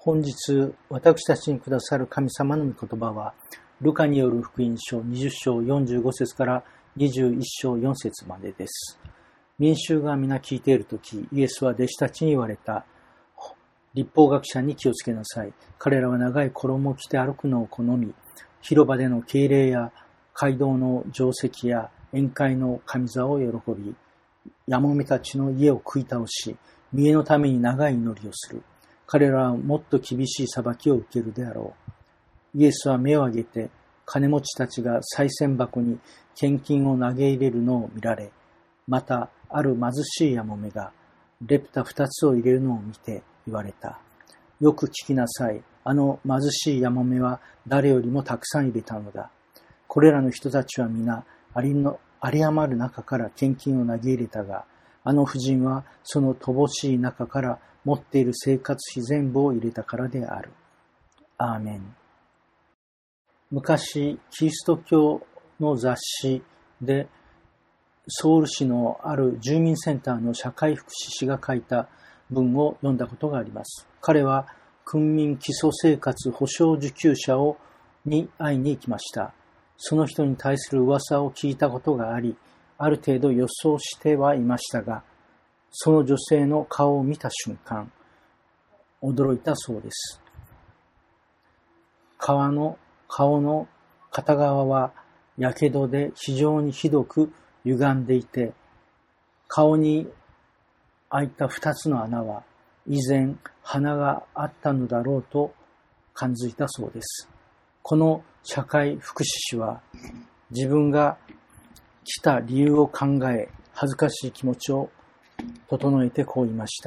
本日私たちにくださる神様の御言葉は、ルカによる福音書20章45節から21章4節までです。民衆が皆聞いているとき、イエスは弟子たちに言われた。律法学者に気をつけなさい。彼らは長い衣を着て歩くのを好み、広場での敬礼や街道の定石や宴会の神座を喜び、やもめたちの家を食い倒し、見栄のために長い祈りをする。彼らはもっと厳しい裁きを受けるであろう。イエスは目を上げて、金持ちたちが賽銭箱に献金を投げ入れるのを見られ、またある貧しいやもめがレプタ2つを入れるのを見て言われた。よく聞きなさい。あの貧しいやもめは誰よりもたくさん入れたのだ。これらの人たちは皆有り余る中から献金を投げ入れたが、あの婦人はその乏しい中から持っている生活費全部を入れたからである。アーメン。昔、キリスト教の雑誌でソウル市のある住民センターの社会福祉士が書いた文を読んだことがあります。彼は訓民基礎生活保障受給者に会いに行きました。その人に対する噂を聞いたことがあり、ある程度予想してはいましたが、その女性の顔を見た瞬間、驚いたそうです。顔の片側はやけどで非常にひどく歪んでいて、顔に開いた2つの穴は以前鼻があったのだろうと感づいたそうです。この社会福祉士は自分が来た理由を考え、恥ずかしい気持ちを整えてこう言いました。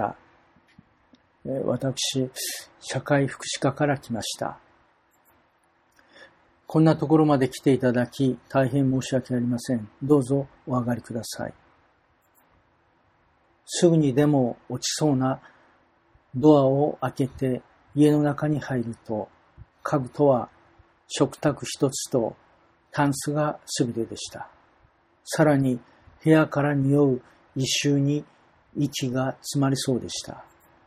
私、社会福祉課から来ました。こんなところまで来ていただき、大変申し訳ありません。どうぞお上がりください。すぐにでも落ちそうなドアを開けて家の中に入ると、家具とは食卓一つとタンスがすべてでした。さらに部屋から匂う異臭に息が詰まりそうでした。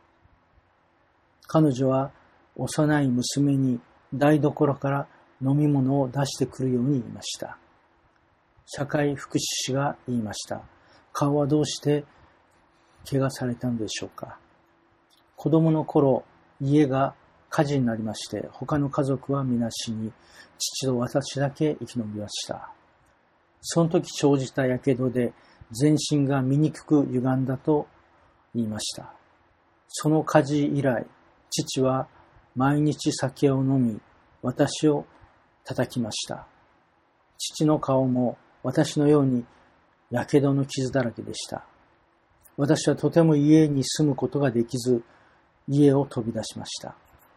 彼女は幼い娘に台所から飲み物を出してくるように言いました。社会福祉士が言いました。顔はどうして怪我されたのでしょうか。子供の頃、家が火事になりまして、他の家族は皆死に、父と私だけ生き延びました。その時生じた火傷で全身が醜く歪んだと言いました。その火事以来、父は毎日酒を飲み、私を叩きました。父の顔も私のように火傷の傷だらけでした。私はとても家に住むことができず、家を飛び出しました。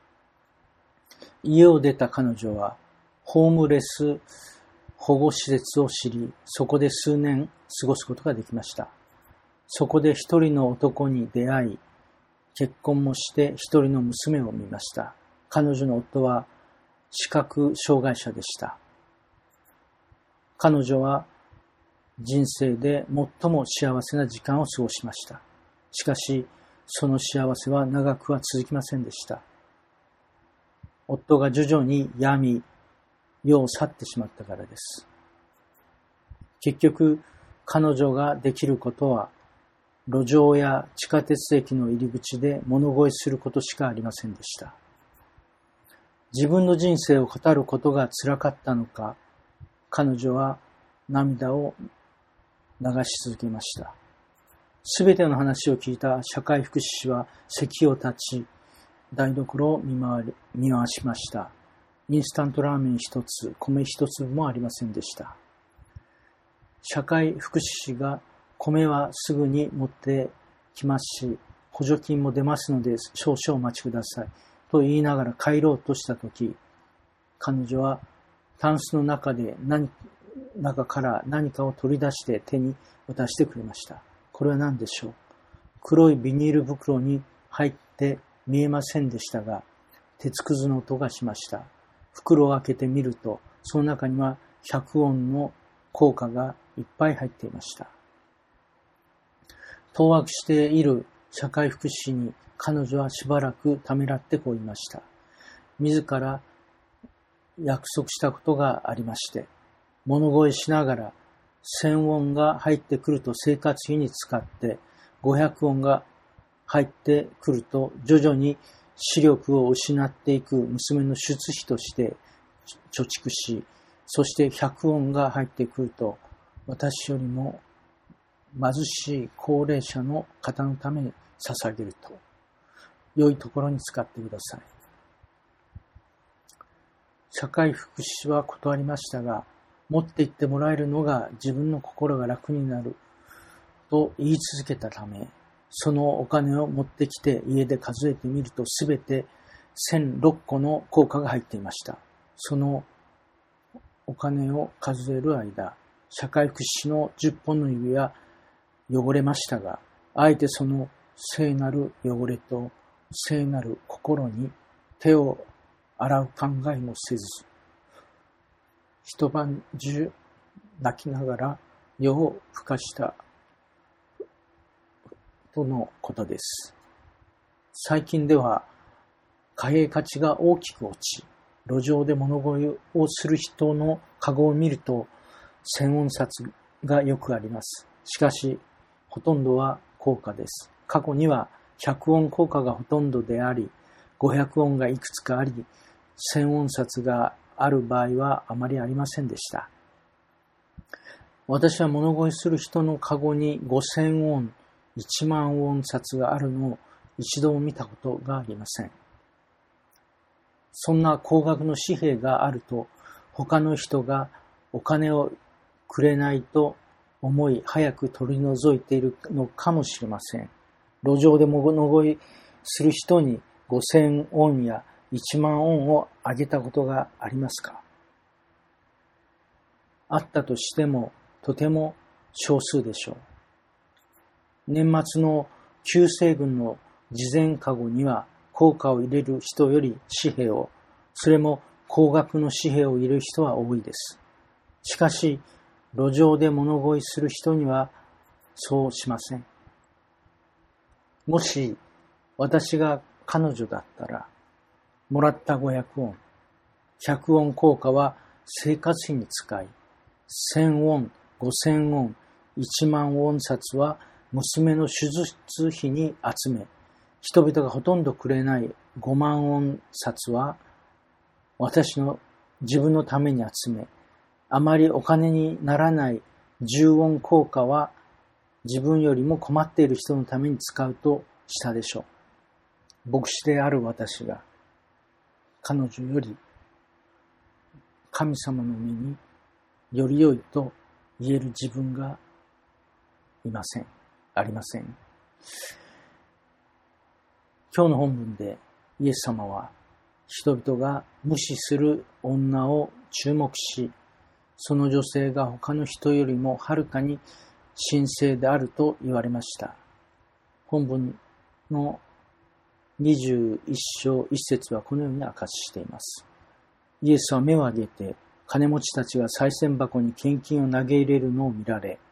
家を出た彼女は、ホームレス保護施設を知り、そこで数年過ごすことができました。そこで一人の男に出会い、結婚もして一人の娘を見ました。彼女の夫は視覚障害者でした。彼女は人生で最も幸せな時間を過ごしました。しかし、その幸せは長くは続きませんでした。夫が徐々に病み、世を去ってしまったからです。結局、彼女ができることは、路上や地下鉄駅の入り口で物乞いすることしかありませんでした。自分の人生を語ることが辛かったのか、彼女は涙を流し続けました。すべての話を聞いた社会福祉士は席を立ち、台所を見回しました。インスタントラーメン一つ、米一粒もありませんでした。社会福祉士が米はすぐに持ってきますし、補助金も出ますので少々お待ちください。と言いながら帰ろうとしたとき、彼女はタンスの中から何かを取り出して手に渡してくれました。これは何でしょう。黒いビニール袋に入って見えませんでしたが、鉄くずの音がしました。袋を開けてみると、その中には100ウォンの硬貨がいっぱい入っていました。当惑している社会福祉士に彼女はしばらくためらってこう言いました。自ら約束したことがありまして、物乞いしながら1000ウォンが入ってくると生活費に使って、500ウォンが入ってくると徐々に視力を失っていく娘の出費として貯蓄し、そして100ウォンが入ってくると私よりも貧しい高齢者の方のために捧げると。良いところに使ってください。社会福祉士は断りましたが、持って行ってもらえるのが自分の心が楽になると言い続けたため、そのお金を持ってきて家で数えてみるとすべて1006個の硬貨が入っていました。そのお金を数える間、社会福祉士の10本の指は汚れましたが、あえてその聖なる汚れと聖なる心に手を洗う考えもせず、一晩中泣きながら夜を更かしたとのことです。最近では貨幣価値が大きく落ち、路上で物乞いをする人のカゴを見ると1000ウォン札がよくあります。しかしほとんどは硬貨です。過去には100ウォン硬貨がほとんどであり、500ウォンがいくつかあり、1000ウォン札がある場合はあまりありませんでした。私は物乞いする人のカゴに5000ウォン、1万ウォン札があるのを一度も見たことがありません。そんな高額の紙幣があると、他の人がお金をくれないと思い早く取り除いているのかもしれません。路上で物乞いする人に5000ウォンや1万ウォンをあげたことがありますか？あったとしてもとても少数でしょう。年末の旧西軍の事前カゴには硬貨を入れる人より紙幣を、それも高額の紙幣を入れる人は多いです。しかし、路上で物乞いする人にはそうしません。もし私が彼女だったら、もらった500ウォン、100ウォン硬貨は生活費に使い、1000ウォン、5000ウォン、1万ウォン札は娘の手術費に集め、人々がほとんどくれない5万ウォン札は自分のために集め、あまりお金にならない10ウォン硬貨は自分よりも困っている人のために使うとしたでしょう。牧師である私が彼女より神様の目により良いと言える自分がありません。今日の本文でイエス様は人々が無視する女を注目し、その女性が他の人よりもはるかに神聖であると言われました。本文の21章1節はこのように明かししています。イエスは目を上げて金持ちたちが賽銭箱に献金を投げ入れるのを見られ、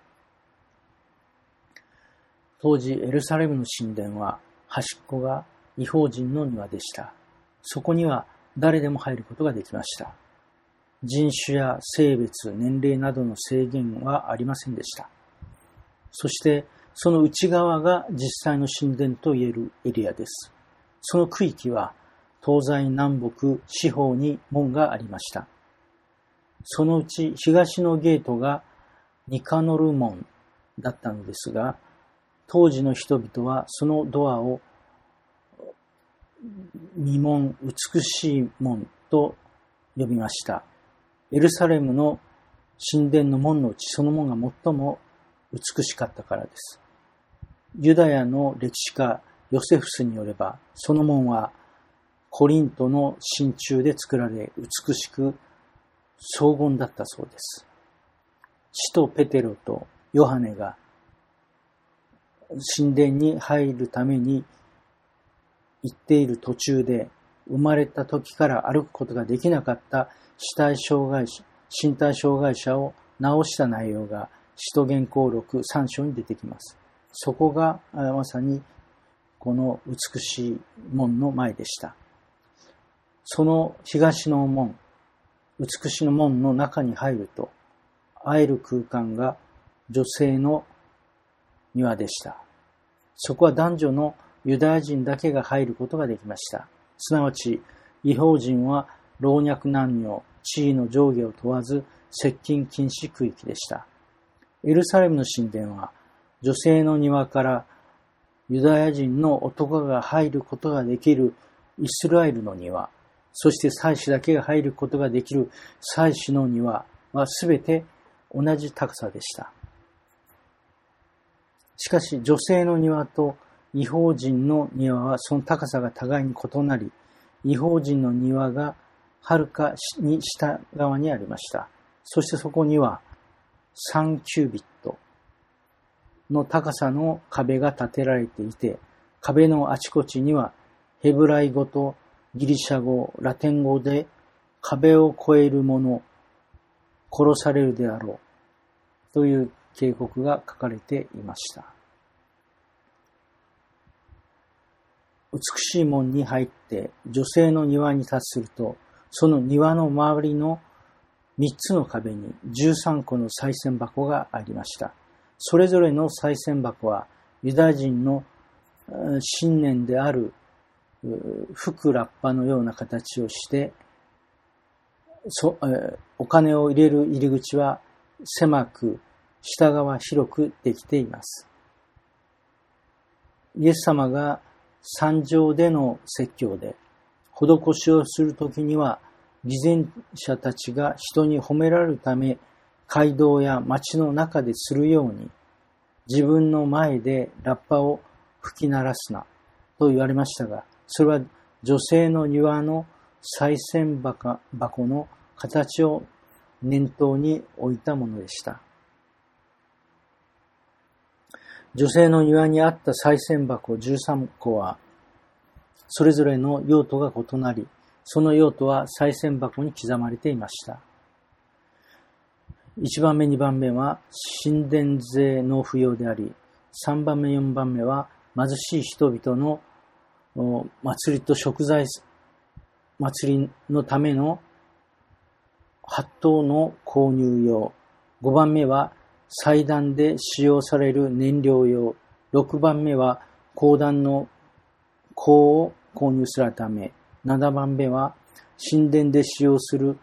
当時エルサレムの神殿は端っこが異邦人の庭でした。そこには誰でも入ることができました。人種や性別、年齢などの制限はありませんでした。そしてその内側が実際の神殿といえるエリアです。その区域は東西南北四方に門がありました。そのうち東のゲートがニカノル門だったのですが、当時の人々はそのドアを御門、美しい門と呼びました。エルサレムの神殿の門のうちその門が最も美しかったからです。ユダヤの歴史家ヨセフスによれば、その門はコリントの真鍮で作られ、美しく荘厳だったそうです。使徒ペテロとヨハネが神殿に入るために行っている途中で、生まれた時から歩くことができなかった身体障害者を治した内容が使徒言行録3章に出てきます。そこがまさにこの美しい門の前でした。その東の門、美しの門の中に入ると、会える空間が女性の庭でした。そこは男女のユダヤ人だけが入ることができました。すなわち、異邦人は老若男女、地位の上下を問わず接近禁止区域でした。エルサレムの神殿は、女性の庭からユダヤ人の男が入ることができるイスラエルの庭、そして祭司だけが入ることができる祭司の庭はすべて同じ高さでした。しかし女性の庭と異邦人の庭はその高さが互いに異なり、異邦人の庭がはるかに下側にありました。そしてそこには3キュービットの高さの壁が建てられていて、壁のあちこちにはヘブライ語とギリシャ語、ラテン語で壁を越える者、殺されるであろうという警告が書かれていました。美しい門に入って女性の庭に達すると、その庭の周りの3つの壁に13個の賽銭箱がありました。それぞれの賽銭箱はユダヤ人の信念である吹くラッパのような形をして、お金を入れる入り口は狭く、下側広くできています。イエス様が山上での説教で施しをするときには、偽善者たちが人に褒められるため、街道や街の中でするように、自分の前でラッパを吹き鳴らすなと言われましたが、それは女性の庭の賽銭箱の形を念頭に置いたものでした。女性の庭にあった賽銭箱13個は、それぞれの用途が異なり、その用途は賽銭箱に刻まれていました。1番目、2番目は神殿税納付用であり、3番目、4番目は貧しい人々の祭りと食材祭りのための8頭の購入用。5番目は祭壇で使用される燃料用。6番目は香壇の香を購入するため。7番目は神殿で使用する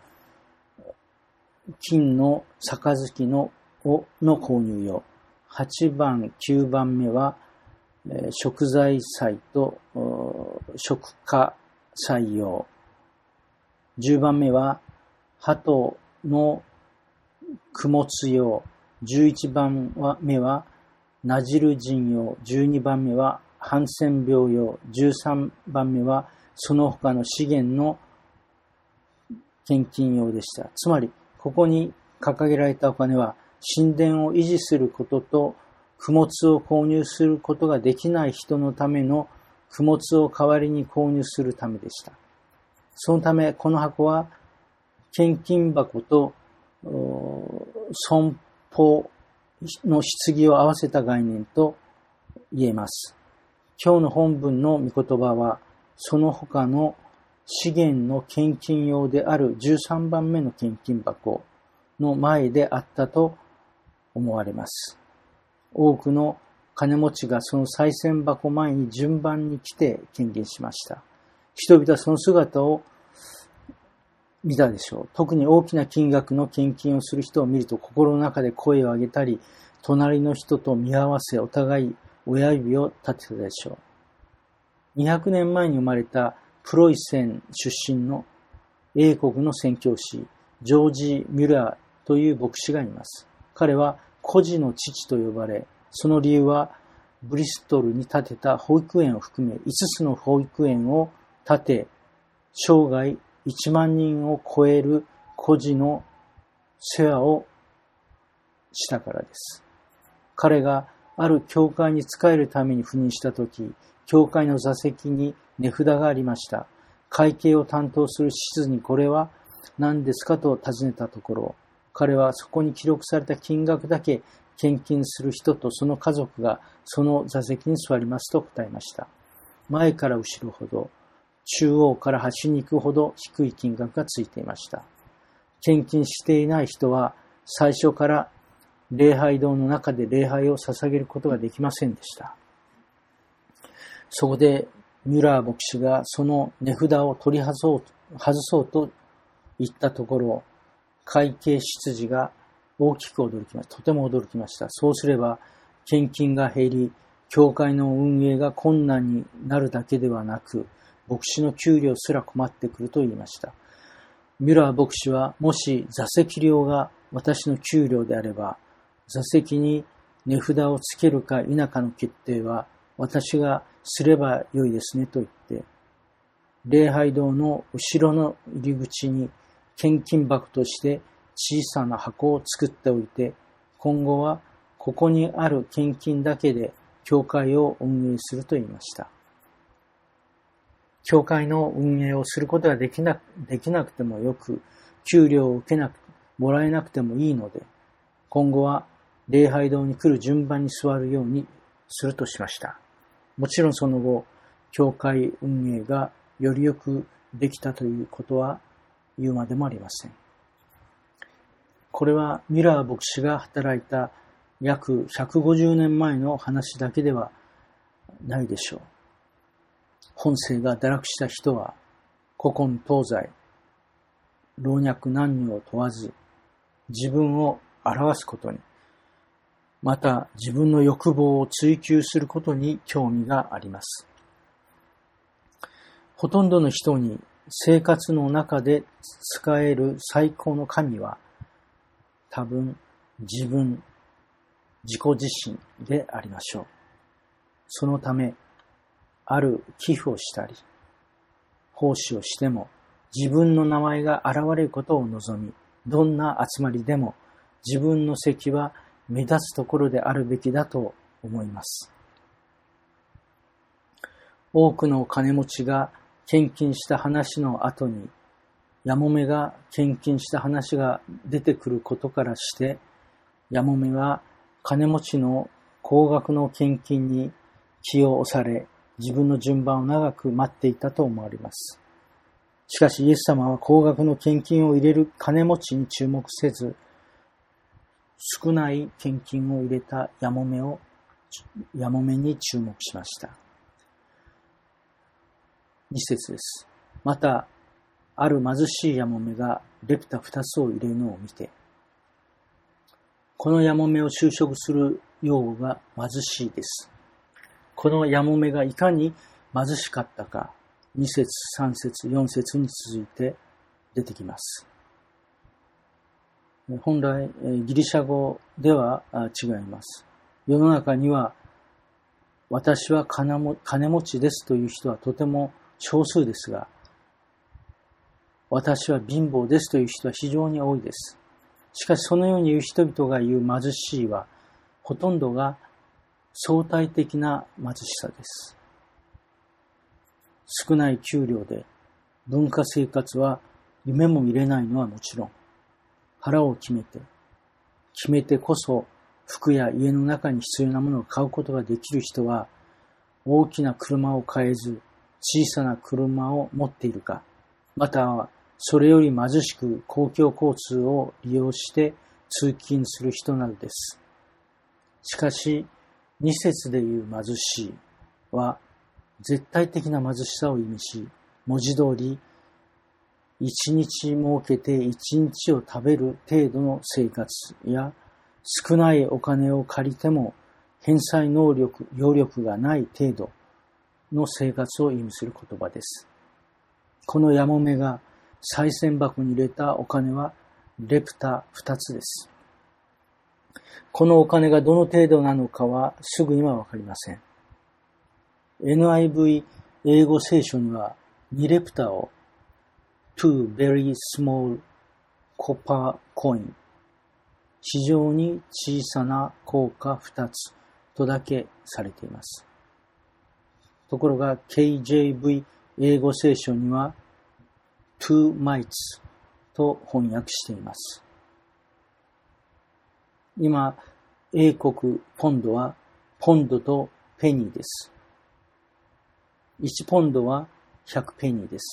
金の杯の購入用。8番、9番目は食材祭と食家祭用。10番目は鳩の供物用。11番目はなじる人用。12番目はハンセン病用。13番目はその他の資源の献金用でした。つまり、ここに掲げられたお金は、神殿を維持することと、供物を購入することができない人のための供物を代わりに購入するためでした。そのため、この箱は、献金箱と損保の棺を合わせた概念と言えます。今日の本文の御言葉は、その他の資源の献金用である13番目の献金箱の前であったと思われます。多くの金持ちがその賽銭箱前に順番に来て献金しました。人々はその姿を見たでしょう。特に大きな金額の献金をする人を見ると心の中で声を上げたり、隣の人と見合わせお互い親指を立てたでしょう。200年前に生まれたプロイセン出身の英国の宣教師、ジョージ・ミュラーという牧師がいます。彼は孤児の父と呼ばれ、その理由はブリストルに建てた保育園を含め5つの保育園を建て、生涯1万人を超える孤児の世話をしたからです。彼がある教会に仕えるために赴任したとき、教会の座席に値札がありました。会計を担当する執事にこれは何ですかと尋ねたところ、彼はそこに記録された金額だけ献金する人とその家族がその座席に座りますと答えました。 前から後ろほど、中央から端に行くほど低い金額がついていました。献金していない人は最初から礼拝堂の中で礼拝を捧げることができませんでした。そこでミュラー牧師がその値札を取り外そうと言ったところ、会計執事が大きく驚きました。とても驚きました。そうすれば献金が減り、教会の運営が困難になるだけではなく、牧師の給料すら困ってくると言いました。ミュラー牧師は、もし座席料が私の給料であれば、座席に値札をつけるか否かの決定は私がすればよいですねと言って、礼拝堂の後ろの入り口に献金箱として小さな箱を作っておいて、今後はここにある献金だけで教会を運営すると言いました。教会の運営をすることができなくてもよく、給料をもらえなくてもいいので、今後は礼拝堂に来る順番に座るようにするとしました。もちろんその後、教会運営がよりよくできたということは言うまでもありません。これはミュラー牧師が働いた約150年前の話だけではないでしょう。本性が堕落した人は古今東西、老若男女を問わず自分を表すことに、また自分の欲望を追求することに興味があります。ほとんどの人に生活の中で使える最高の神は多分自己自身でありましょう。そのため、ある寄付をしたり、奉仕をしても自分の名前が現れることを望み、どんな集まりでも自分の席は目立つところであるべきだと思います。多くの金持ちが献金した話の後に、やもめが献金した話が出てくることからして、やもめは金持ちの高額の献金に気を押され、自分の順番を長く待っていたと思われます。しかしイエス様は高額の献金を入れる金持ちに注目せず、少ない献金を入れたやもめに注目しました。2節です。また、ある貧しいやもめがレプタ2つを入れるのを見て、このやもめを就職する用語が貧しいです。このやもめがいかに貧しかったか、2節、3節、4節に続いて出てきます。本来、ギリシャ語では違います。世の中には、私は金持ちですという人はとても少数ですが、私は貧乏ですという人は非常に多いです。しかしそのように言う人々が言う貧しいは、ほとんどが相対的な貧しさです。少ない給料で文化生活は夢も見れないのはもちろん、腹を決めてこそ服や家の中に必要なものを買うことができる人は、大きな車を買えず小さな車を持っているか、またはそれより貧しく公共交通を利用して通勤する人などです。しかし、2節でいう貧しいは絶対的な貧しさを意味し、文字通り一日設けて一日を食べる程度の生活や、少ないお金を借りても返済余力がない程度の生活を意味する言葉です。このやもめが賽銭箱に入れたお金はレプタ2つです。このお金がどの程度なのかはすぐにはわかりません。NIV 英語聖書には2レプタを two very small copper coin 非常に小さな硬貨2つとだけされています。ところが KJV 英語聖書には two mites と翻訳しています。今、英国ポンドはポンドとペニーです。 1ポンドは100ペニーです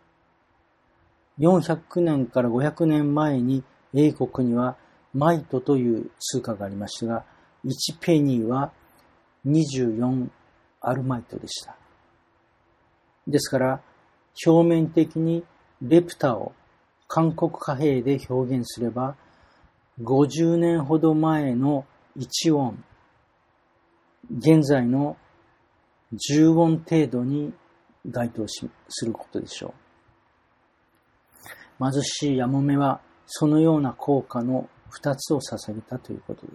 。400年から500年前に英国にはマイトという通貨がありましたが、1ペニーは24アルマイトでした。ですから、表面的にレプタを韓国貨幣で表現すれば、50年ほど前の1ウォン、現在の10ウォン程度に該当することでしょう。貧しいヤモメはそのような効果の2つを捧げたということです。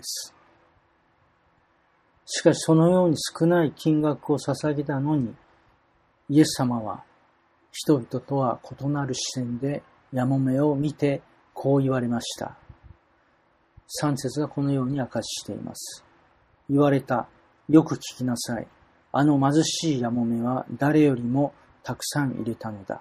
しかしそのように少ない金額を捧げたのに、イエス様は人々とは異なる視線でヤモメを見てこう言われました。3節がこのように明かししています。言われた。よく聞きなさい。あの貧しいヤモメは誰よりもたくさん入れたのだ。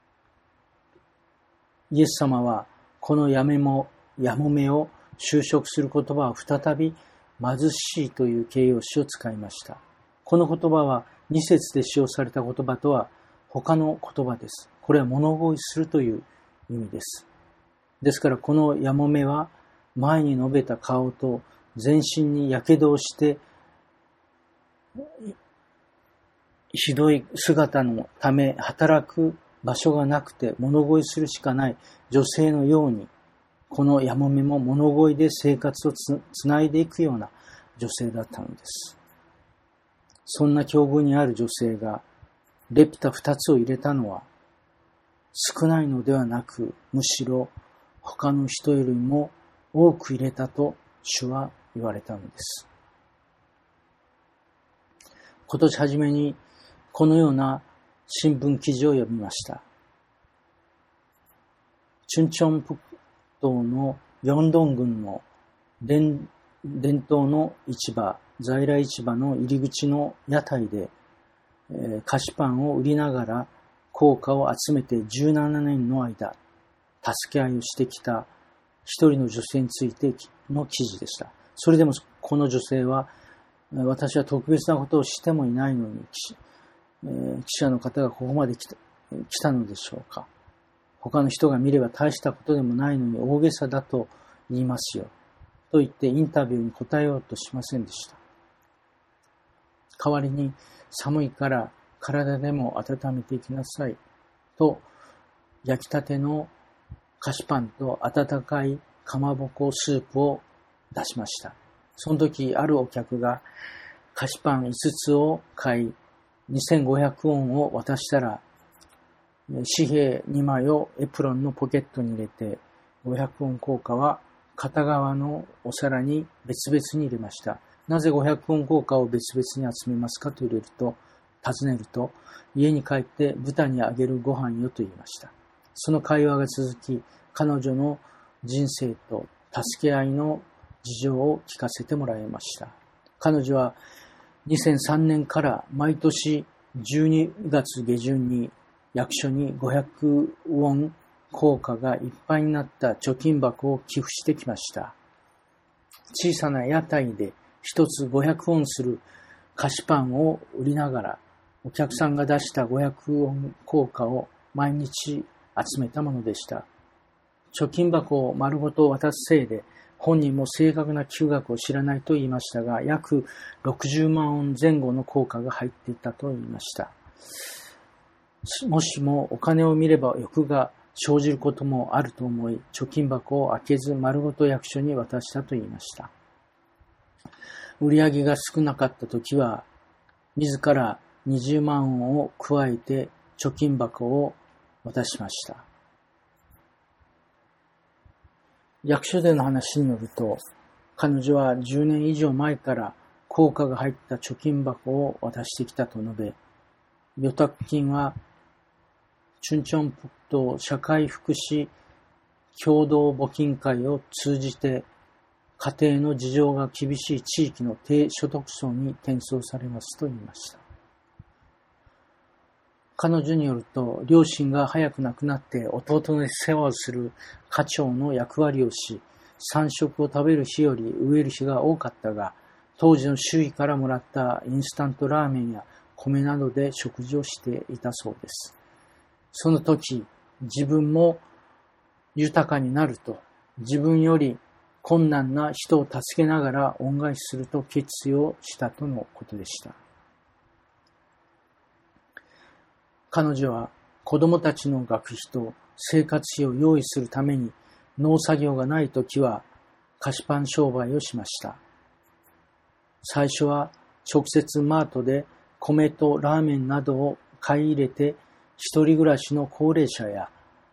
イエス様はこのヤモメを修飾する言葉を再び貧しいという形容詞を使いました。この言葉は2節で使用された言葉とは他の言葉です。これは物乞いするという意味です。ですからこのヤモメは前に述べた顔と全身に火傷をしてひどい姿のため働く場所がなくて物乞いするしかない女性のように、このヤモメも物乞いで生活をつないでいくような女性だったのです。そんな境遇にある女性がレプタ2つを入れたのは少ないのではなく、むしろ他の人よりも多く入れたと主は言われたのです。今年初めにこのような新聞記事を読みました。チュンチョンプ島のヨンドン郡の伝統の市場、在来市場の入り口の屋台で、菓子パンを売りながら硬貨を集めて17年の間、助け合いをしてきた一人の女性についての記事でした。それでもこの女性は、私は特別なことをしてもいないのに、記者の方がここまで来たのでしょうか。他の人が見れば大したことでもないのに大げさだと言いますよ。と言ってインタビューに答えようとしませんでした。代わりに寒いから体でも温めていきなさいと焼きたての菓子パンと温かいかまぼこスープを出しました。その時あるお客が菓子パン5つを買い2500ウォンを渡したら紙幣2枚をエプロンのポケットに入れて500ウォン硬貨は片側のお皿に別々に入れました。なぜ500ウォン硬貨を別々に集めますかと尋ねると、家に帰って豚にあげるご飯よと言いました。その会話が続き、彼女の人生と助け合いの事情を聞かせてもらいました。彼女は2003年から毎年12月下旬に役所に500ウォン硬貨がいっぱいになった貯金箱を寄付してきました。小さな屋台で一つ500ウォンする菓子パンを売りながら、お客さんが出した500ウォン硬貨を毎日集めたものでした。貯金箱を丸ごと渡すせいで、本人も正確な金額を知らないと言いましたが、約60万ウォン前後の硬貨が入っていたと言いました。もしもお金を見れば欲が生じることもあると思い、貯金箱を開けず丸ごと役所に渡したと言いました。売り上げが少なかったときは、自ら20万ウォンを加えて貯金箱を渡しました。役所での話によると、彼女は10年以上前から硬貨が入った貯金箱を渡してきたと述べ、預託金はチュンチョンプクト社会福祉共同募金会を通じて家庭の事情が厳しい地域の低所得層に転送されますと言いました。彼女によると、両親が早く亡くなって弟の世話をする家長の役割をし、3食を食べる日より飢える日が多かったが、当時の周囲からもらったインスタントラーメンや米などで食事をしていたそうです。その時、自分も豊かになると、自分より困難な人を助けながら恩返しすると決意をしたとのことでした。彼女は子供たちの学費と生活費を用意するために農作業がないときは菓子パン商売をしました。最初は直接マートで米とラーメンなどを買い入れて一人暮らしの高齢者や、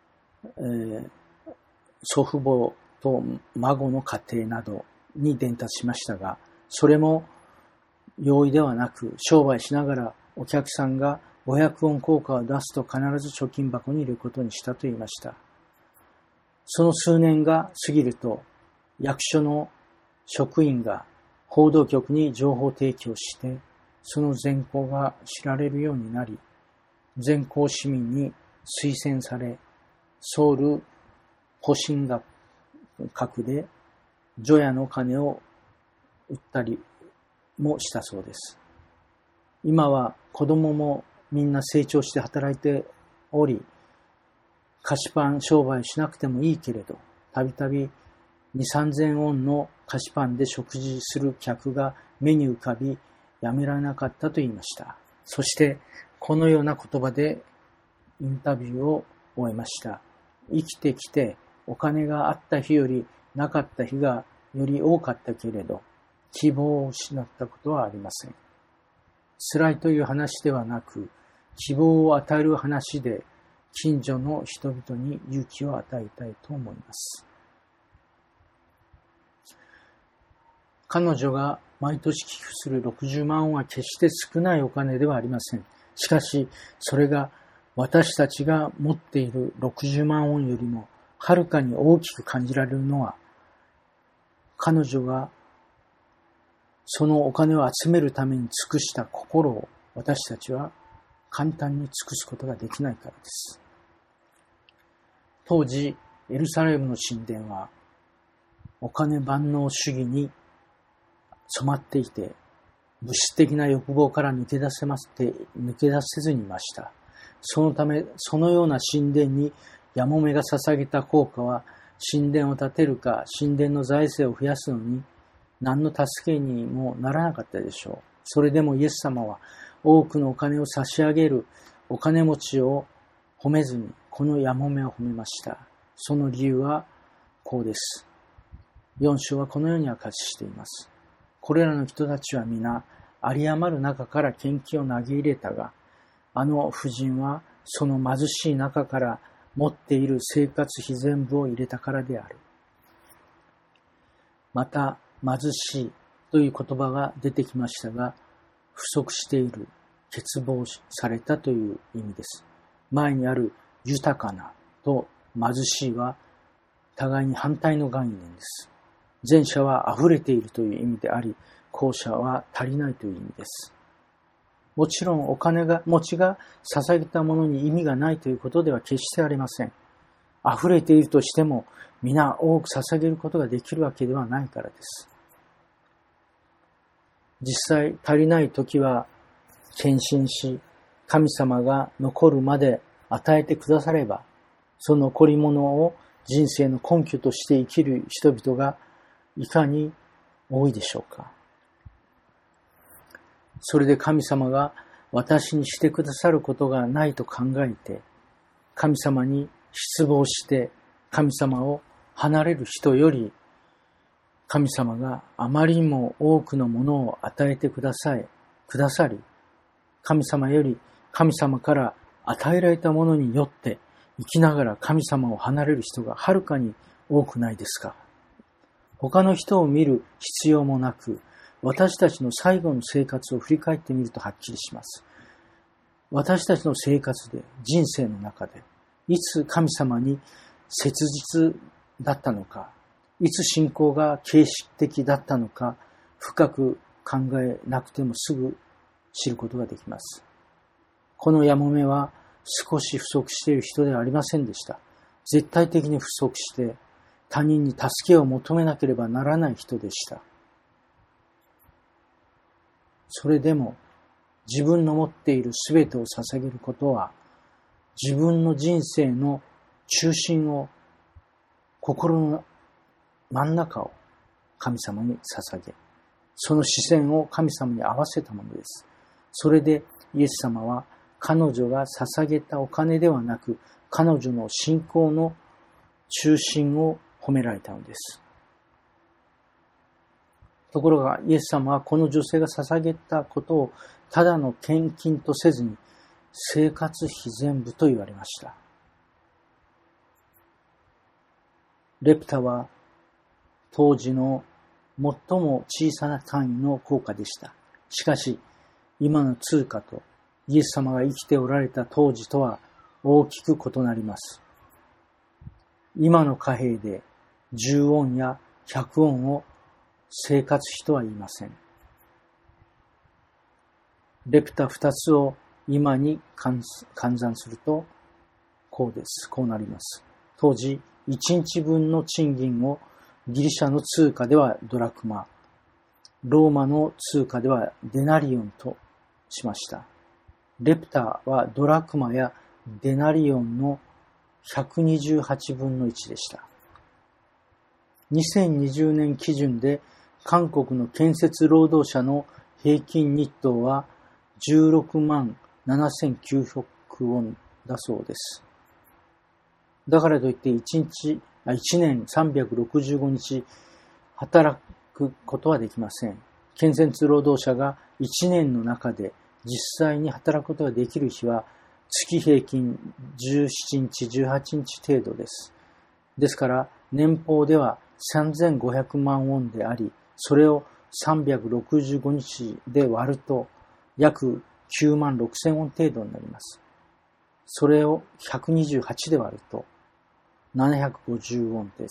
祖父母と孫の家庭などに伝達しましたが、それも容易ではなく、商売しながらお客さんが500ウォン硬貨を出すと必ず貯金箱に入れることにしたと言いました。その数年が過ぎると、役所の職員が報道局に情報提供して、その善行が知られるようになり、全校市民に推薦され、ソウル保身閣で除夜の鐘を売ったりもしたそうです。今は子供もみんな成長して働いており、菓子パン商売しなくてもいいけれど、たびたび2、3000ウォンの菓子パンで食事する客が目に浮かび、やめられなかったと言いました。そして、このような言葉でインタビューを終えました。生きてきて、お金があった日よりなかった日がより多かったけれど、希望を失ったことはありません。辛いという話ではなく、希望を与える話で、近所の人々に勇気を与えたいと思います。彼女が毎年寄付する60万ウォンは決して少ないお金ではありません。しかし、それが私たちが持っている60万ウォンよりもはるかに大きく感じられるのは、彼女がそのお金を集めるために尽くした心を私たちは簡単に尽くすことができないからです。当時、エルサレムの神殿はお金万能主義に染まっていて、物質的な欲望から抜け出せずにいました。そのため、そのような神殿にやもめが捧げた効果は、神殿を建てるか、神殿の財政を増やすのに、何の助けにもならなかったでしょう。それでもイエス様は、多くのお金を差し上げるお金持ちを褒めずに、このやもめを褒めました。その理由は、こうです。4章はこのように明かししています。これらの人たちは皆、有り余る中から献金を投げ入れたが、あの婦人はその貧しい中から持っている生活費全部を入れたからである。また、貧しいという言葉が出てきましたが、不足している、欠乏されたという意味です。前にある豊かなと貧しいは互いに反対の概念です。前者は溢れているという意味であり、後者は足りないという意味です。もちろんお金持ちが捧げたものに意味がないということでは決してありません。溢れているとしても皆多く捧げることができるわけではないからです。実際足りないときは献身し、神様が残るまで与えてくだされば、その残り物を人生の根拠として生きる人々がいかに多いでしょうか。それで神様が私にしてくださることがないと考えて、神様に失望して神様を離れる人より、神様があまりにも多くのものを与えてくださり、神様より神様から与えられたものによって生きながら神様を離れる人がはるかに多くないですか。他の人を見る必要もなく、私たちの最後の生活を振り返ってみるとはっきりします。私たちの生活で、人生の中で、いつ神様に切実だったのか、いつ信仰が形式的だったのか、深く考えなくてもすぐ知ることができます。このやもめは少し不足している人ではありませんでした。絶対的に不足して、他人に助けを求めなければならない人でした。それでも自分の持っているすべてを捧げることは、自分の人生の中心を、心の真ん中を神様に捧げ、その視線を神様に合わせたものです。それでイエス様は彼女が捧げたお金ではなく、彼女の信仰の中心を褒められたのです。ところがイエス様はこの女性が捧げたことをただの献金とせずに生活費全部と言われました。レプタは当時の最も小さな単位の効果でした。しかし今の通貨とイエス様が生きておられた当時とは大きく異なります。今の貨幣で10ウォンや100ウォンを生活費とは言いません。レプタ2つを今に換算するとこうです。こうなります。当時1日分の賃金をギリシャの通貨ではドラクマ、ローマの通貨ではデナリオンとしました。レプタはドラクマやデナリオンの128分の1でした。2020年基準で韓国の建設労働者の平均日当は16万7900ウォンだそうです。だからといって1年365日働くことはできません。建設労働者が1年の中で実際に働くことができる日は月平均17日、18日程度です。ですから年俸では3500万ウォンであり、それを365日で割ると約9万6000ウォン程度になります。それを128で割ると750ウォンです。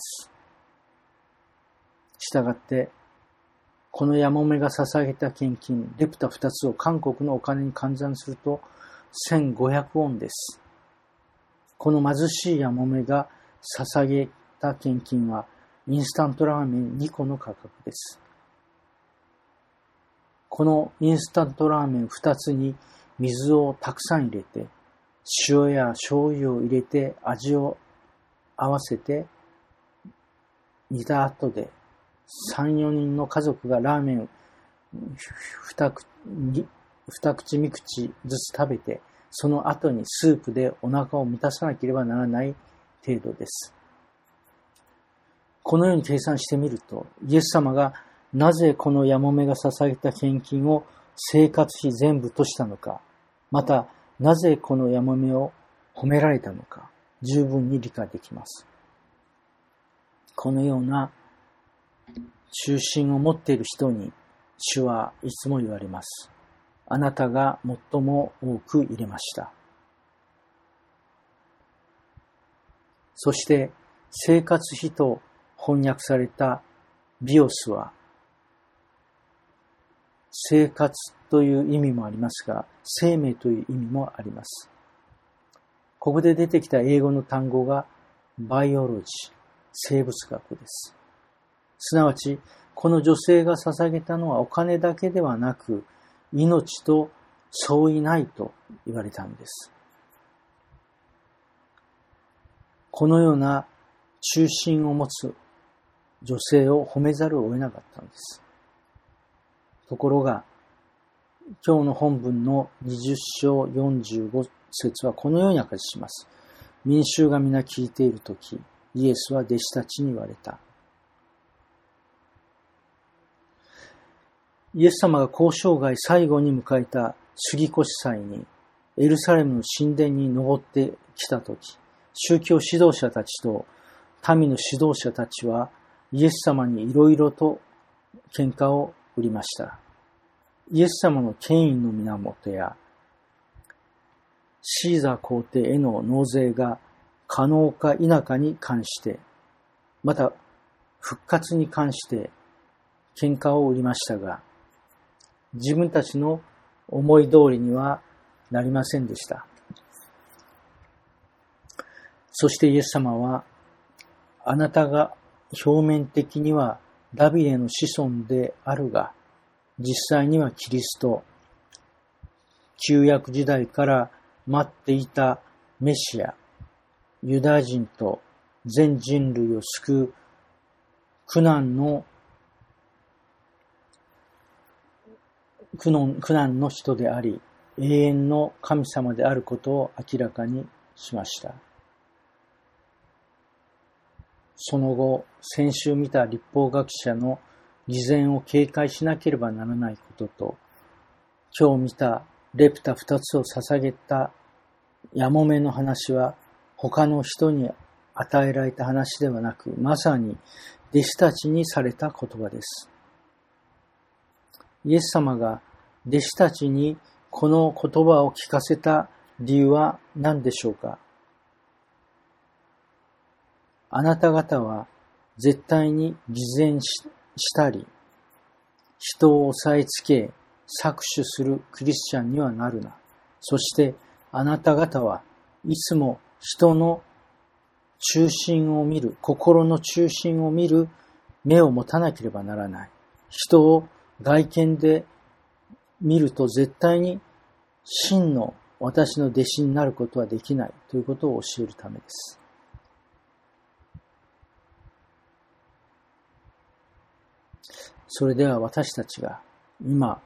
したがって、このヤモメが捧げた献金、レプタ2つを韓国のお金に換算すると1500ウォンです。この貧しいヤモメが捧げた献金はインスタントラーメン2個の価格です。このインスタントラーメン2つに水をたくさん入れて、塩や醤油を入れて味を合わせて煮た後で3、4人の家族がラーメン2口3口ずつ食べて、その後にスープでお腹を満たさなければならない程度です。このように計算してみると、イエス様がなぜこのヤモメが捧げた献金を生活費全部としたのか、またなぜこのヤモメを褒められたのか、十分に理解できます。このような中心を持っている人に主はいつも言われます。あなたが最も多く入れました。そして生活費と翻訳されたビオスは生活という意味もありますが、生命という意味もあります。ここで出てきた英語の単語がバイオロジー、生物学です。すなわち、この女性が捧げたのはお金だけではなく、命と相違ないと言われたのです。このような中心を持つ女性を褒めざるを得なかったのです。ところが、今日の本文の20章45節はこのように明かしします。民衆が皆聞いているとき、イエスは弟子たちに言われた。イエス様が交渉外最後に迎えた杉越祭にエルサレムの神殿に登ってきたとき、宗教指導者たちと民の指導者たちはイエス様にいろいろと喧嘩を売りました。イエス様の権威の源やシーザー皇帝への納税が可能か否かに関して、また復活に関して喧嘩を売りましたが、自分たちの思い通りにはなりませんでした。そしてイエス様は、あなたが表面的にはダビデの子孫であるが、実際にはキリスト、 旧約時代から待っていたメシア、ユダヤ人と全人類を救う苦難の人であり、永遠の神様であることを明らかにしました。その後、先週見た律法学者の偽善を警戒しなければならないことと、今日見たレプタ2つを捧げたヤモメの話は、他の人に与えられた話ではなく、まさに弟子たちにされた言葉です。イエス様が弟子たちにこの言葉を聞かせた理由は何でしょうか。あなた方は絶対に偽善したり、人を押さえつけ、搾取するクリスチャンにはなるな。そしてあなた方はいつも人の中心を見る、心の中心を見る目を持たなければならない。人を外見で見ると絶対に真の私の弟子になることはできないということを教えるためです。それでは私たちが今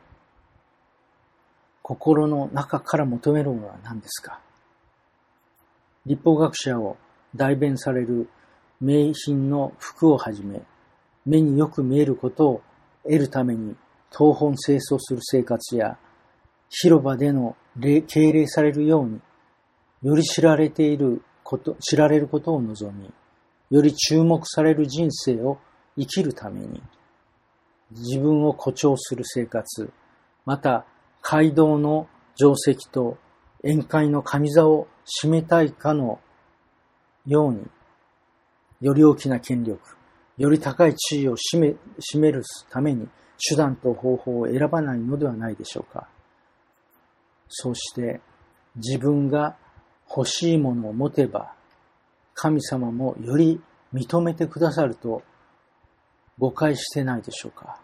心の中から求めるものは何ですか。律法学者を代弁される名品の服をはじめ、目によく見えることを得るために東奔西走する生活や、広場での敬礼されるように、より知られることを望み、より注目される人生を生きるために、自分を誇張する生活、また街道の定石と宴会の上座を占めたいかのように、より大きな権力、より高い地位を占めるために手段と方法を選ばないのではないでしょうか。そして自分が欲しいものを持てば神様もより認めてくださると誤解してないでしょうか。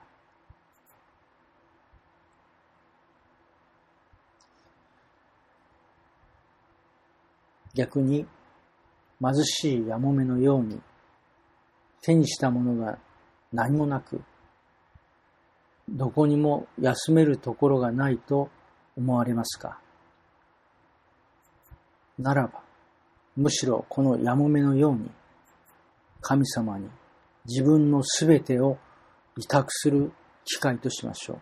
逆に貧しいやもめのように手にしたものが何もなく、どこにも休めるところがないと思われますか。ならば、むしろこのやもめのように神様に自分のすべてを委託する機会としましょう。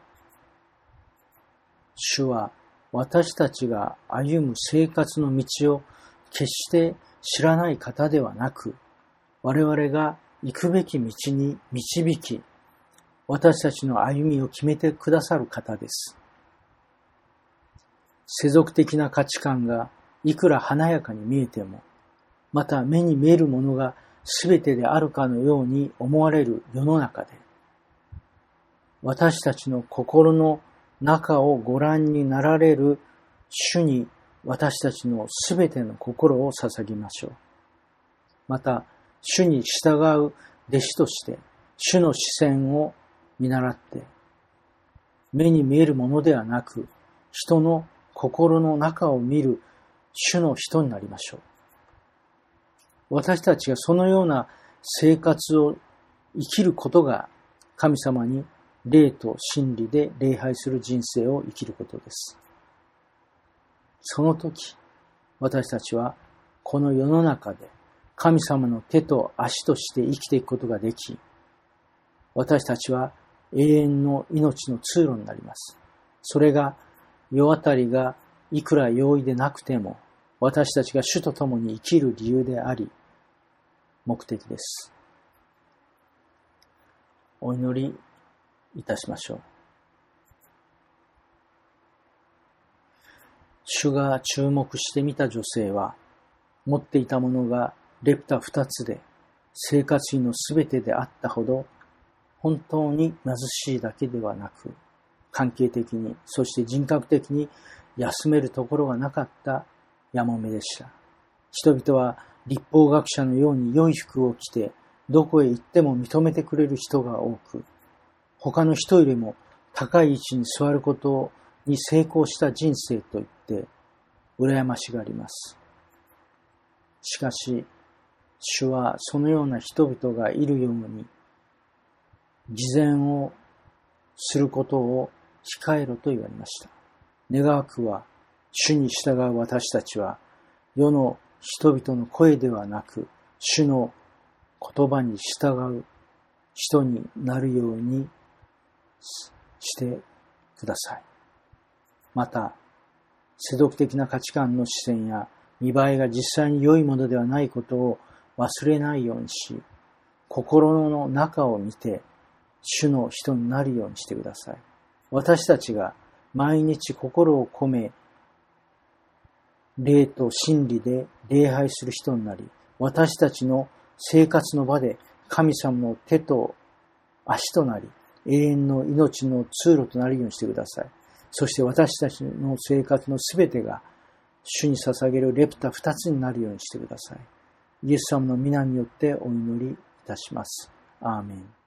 主は私たちが歩む生活の道を決して知らない方ではなく、我々が行くべき道に導き、私たちの歩みを決めてくださる方です。世俗的な価値観がいくら華やかに見えても、また目に見えるものが全てであるかのように思われる世の中で、私たちの心の中をご覧になられる主に私たちのすべての心を捧げましょう。また、主に従う弟子として、主の視線を見習って、目に見えるものではなく、人の心の中を見る主の人になりましょう。私たちがそのような生活を生きることが、神様に霊と真理で礼拝する人生を生きることです。その時、私たちはこの世の中で神様の手と足として生きていくことができ、私たちは永遠の命の通路になります。それが世当たりがいくら容易でなくても、私たちが主と共に生きる理由であり、目的です。お祈りいたしましょう。主が注目してみた女性は、持っていたものがレプタ2つで生活費のすべてであったほど、本当に貧しいだけではなく、関係的に、そして人格的に休めるところがなかったやもめでした。人々は律法学者のように良い服を着て、どこへ行っても認めてくれる人が多く、他の人よりも高い位置に座ることをに成功した人生と言って羨ましがあります。しかし、主はそのような人々がいるように、偽善をすることを控えろと言われました。願わくは、主に従う私たちは、世の人々の声ではなく、主の言葉に従う人になるようにしてください。また、世俗的な価値観の視線や見栄えが実際に良いものではないことを忘れないようにし、心の中を見て主の人になるようにしてください。私たちが毎日心を込め、霊と真理で礼拝する人になり、私たちの生活の場で神様の手と足となり、永遠の命の通路となるようにしてください。そして私たちの生活のすべてが主に捧げるレプタ2つになるようにしてください。イエス様の皆によってお祈りいたします。アーメン。